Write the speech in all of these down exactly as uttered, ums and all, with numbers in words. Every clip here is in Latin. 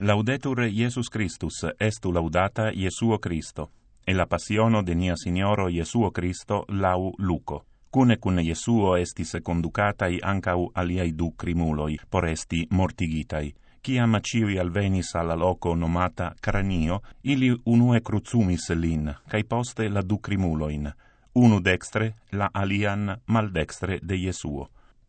Laudetur Iesus Christus, estu laudata Iesuo Christo, e la passiono de nia Signoro Iesuo Christo lau Luco. Cune cun Iesuo estis conducatai ancau aliai du crimuloi, por esti mortigitai. Ciam ciui alvenis alla loco nomata Cranio, ili unue cruzumis lin, cae poste la du crimuloin, unu dextre, la alian maldextre de Iesuo.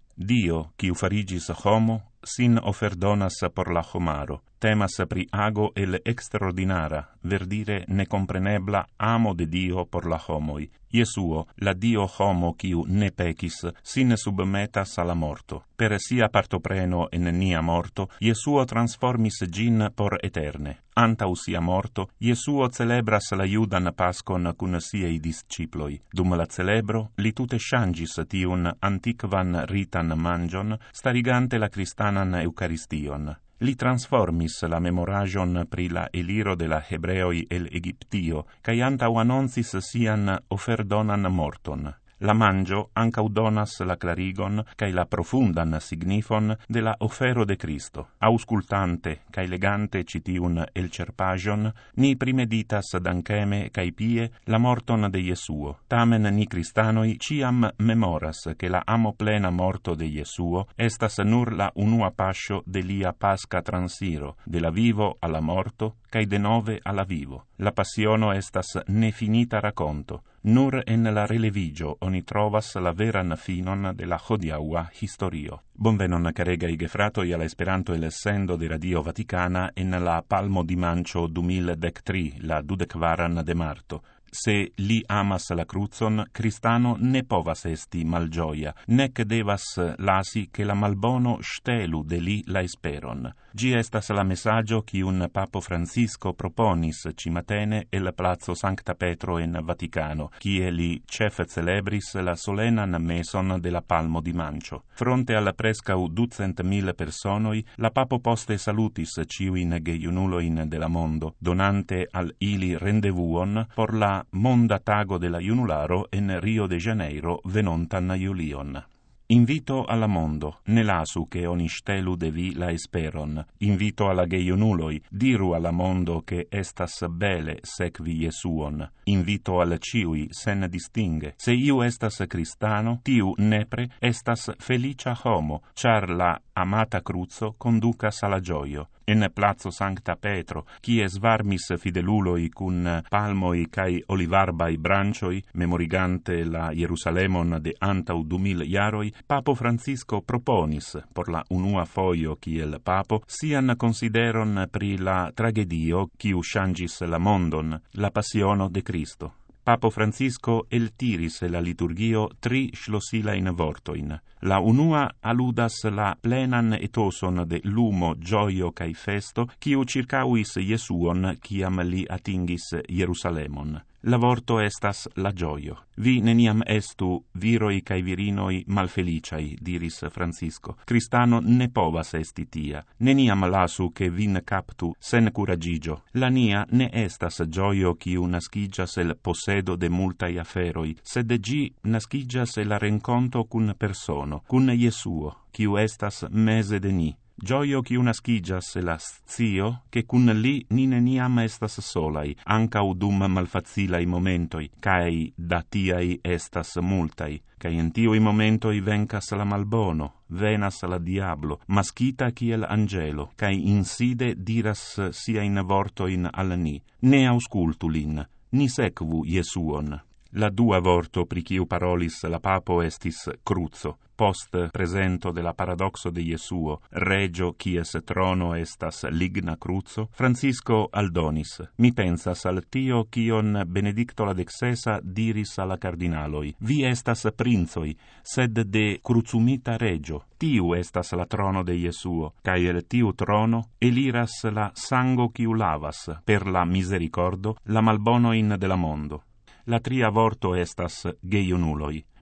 Dio, quiu farigis homo, sin offerdonas por la homaro, temas pri ago el extraordinara, verdire ne comprenebla amo de Dio por la homoi. Iesuo, la Dio homo quiu ne pecis, sin submetas alla morto. Per sia partopreno en nia morto, Iesuo transformis gin por eterne. Antau sia morto, Iesuo celebras la Iudan Pascon cun siei disciploi. Dum la celebro, li tute changis tiun antiquan ritan mangion, starigante la Christanan Eucharistion. Li transformis la memoragion pri la eliro de la Hebreoi el Egiptio, cae antau annoncis sian offerdonan morton. La mangio ancau donas la clarigon cae la profundan signifon de la offero de Cristo. Auscultante cae legante citiun el cerpagion, ni primeditas danceme cae pie la morton de Iesuo. Tamen ni Christanoi ciam memoras che la amo plena morto de Iesuo estas nur la unua pascio de lia pasca transiro, de la vivo alla morto, cae de nove alla vivo. La passiono estas nefinita raconto. Nur en la relevigio oni trovas la veran finon de la hodiaua historio. Bonvenon caregai gefratoi alla Esperanto el essendo de Radio Vaticana en la palmo di mancio du mil dectri, la dudecvaran de marto. Se li amas la cruzon, Christano ne povas esti malgioia, nec devas lasi che la malbono stelu de li la esperon. Gi estas la messaggio qui un Papo Francisco proponis cimatene el Palazzo Sancta Petro en Vaticano, quie li cef celebris la solenan meson de la Palmo di Mancio. Fronte alla prescau ducent mil personoi, la Papo poste salutis ciuin geiunuloin de la mondo, donante al ili rendevuon por la Monda Tago de la Iunularo en Rio de Janeiro venontan Iulion. Invito alla mondo, ne lasu che oni stelu de vi la esperon. Invito alla geiunuloi, diru alla mondo che estas bele sequi Iesuon. Invito al ciui sen distingue. Se iu estas Christano, tiu nepre estas felicia homo, char la amata cruzo conducas alla gioio. En Plazo Sancta Petro, quie svarmis fideluloi cun palmoi cae olivarbai brancioi, memorigante la Jerusalemon de antau du mil iaroi, Papo Francisco proponis, por la unua foio kiel papo, sian consideron pri la tragedio quiu changis la mondon, la passiono de Cristo. Papo Francisco eltiris la liturgio tri schlossilain vortoin. La unua aludas la plenan etoson de lumo, gioio cae festo, quiu circauis Iesuon ciam li atingis Jerusalemon. La vorto estas la gioio. Vi neniam estu viroi cae virinoi malfeliciai, diris Francisco. Christano ne povas esti tia. Neniam lasu che vin captu sen curagigio. La nia ne estas gioio quiu nascigas el possedo de multai aferoi, sed gi nascigas el renconto cun persono, cun Iesuo, quiu estas mese de ni. Gioio qui nascigas la scio, che cun li ni neniam estas solai, ancau dum malfacilai momentoi, cae da tiai estas multai, cae in tioi momentoi vencas la malbono, venas la diablo, maschita kiel angelo, cae inside diras sia in vortoin al ni. Ne auscultu lin, ni sequu Iesuon. La dua vorto pri quiu parolis la papo estis cruzo, post presento de la paradoxo de Iesuo, regio quies trono estas ligna cruzo, Francisco aldonis, mi pensas al tio quion Benedicto la dexesa diris alla cardinaloi, vi estas princoi, sed de cruzumita regio, tiu estas la trono de Iesuo, cae el tiu trono eliras la sango quiu lavas, per la misericordo, la malbonoin de la mondo. La tria vorto estas geiunuloi.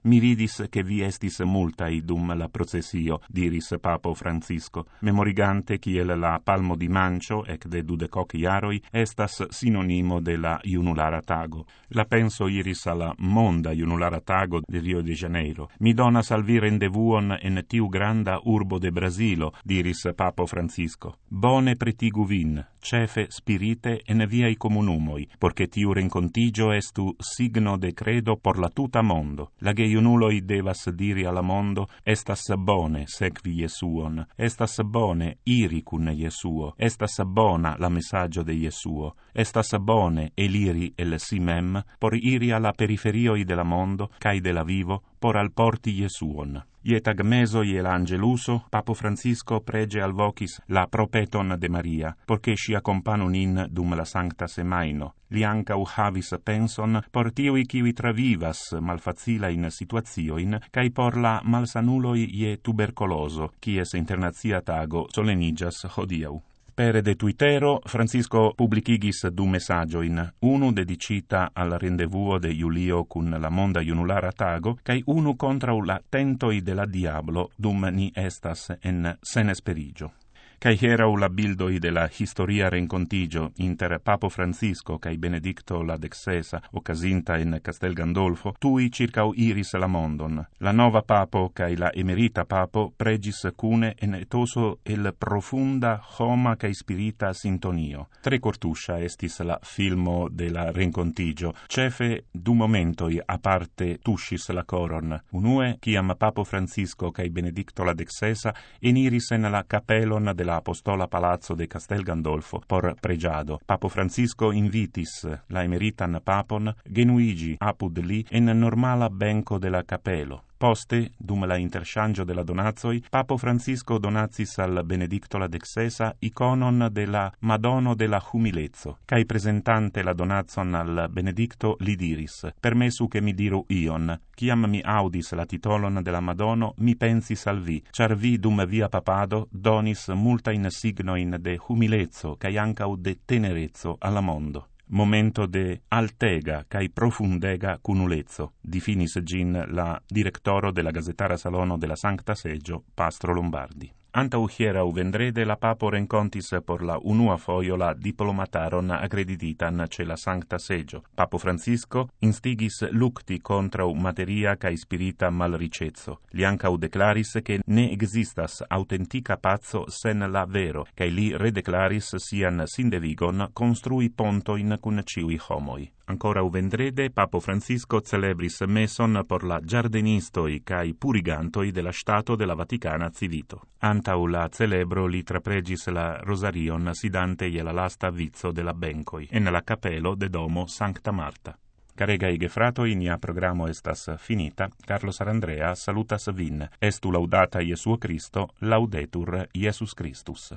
Mi vidis che vi estis multai dum la processio, diris Papo Francisco, memorigante kiel la palmo di mancio, ec de dudecoc iaroi, estas sinonimo de la Junulara Tago. La penso iris alla monda Junulara Tago de Rio de Janeiro. Mi donas al vi rendevuon en tiu granda urbo de Brasilo, diris Papo Francisco. Bone pretigu vin, cefe spirite en viai comunumoi, porche tiu rencontigio estu signo de credo por la tuta mondo. La geiunuloi devas diri alla mondo, estas bone sekvi Jesuon, estas bone iri cun Jesuo, estas bona la messaggio de Jesuo, estas bone eliri el si mem, por iri alla periferioi de la mondo, cae de la vivo, por alporti Jesuon. Ietag meso iel angeluso, Papo Francisco prege al vocis la propeton de Maria, porche si accompanu nin dum la sancta semaino. Li ancau havis penson por tiui kiwi travivas malfacila in situazioin, cae por la malsanuloi ie tubercoloso, quies internazia tago solenigas hodiau. Pere de Twittero, Francisco publicigis du messagioin, unu dedicita al rendevuo de Julio cun la monda Junulara Tago, cae unu contra la tentoi de la diablo dum ni estas en senesperigio. Cae hierau la bildoi de la historia rencontigio inter Papo Francisco cae Benedicto la dexesa, occasinta in Castel Gandolfo, tui circau iris la mondon. La nova Papo cae la emerita Papo pregis cune en etoso el profunda homa cae spirita sintonio. Tre cortuscia estis la filmo de la rencontigio, cefe du momentoi aparte tuscis la coron. Unue, ciam Papo Francisco cae Benedicto la dexesa eniris en la capelon de la Apostola Palazzo de Castel Gandolfo por pregiado. Papo Francisco invitis la emeritan papon genuigi apud li en normala benco de la capelo. Poste, dum la interchangio de la donazoi, Papo Francisco donazis al Benedicto la dexesa iconon de la Madono de la Humilezzo, cae presentante la donazon al Benedicto li diris, permesu che mi diru ion, ciam mi audis la titolon de la Madono, mi pensis al vi, char vi dum via papado donis multain signoin de humilezzo, cae ancau de tenerezzo alla mondo. Momento de altega cae profundega cunulezzo, difinis gin la directoro de la Gazetara Salono de la Sancta Seggio, Pastro Lombardi. Antau hierau vendrede la Papo rencontis por la unua foio la diplomataron accredititan ce la Sancta Seggio. Papo Francisco instigis lucti contrau materia cae spirita malricezzo. Li ancau declaris che ne existas autentica pazzo sen la vero, cae li redeclaris sian sindevigon construi pontoin cun ciui homoi. Ancora vendrede, Papo Francisco celebris meson por la giardenistoi cae purigantoi de la Stato de la Vaticana Civito. Antau la celebro li trapregis la rosarion sidante je la lasta vizzo de la bencoi, en la capelo de domo Sancta Marta. Caregai gefratoi, nia programo estas finita. Carlo Sarandrea salutas vin. Estu laudata Iesuo Cristo, laudetur Iesus Christus.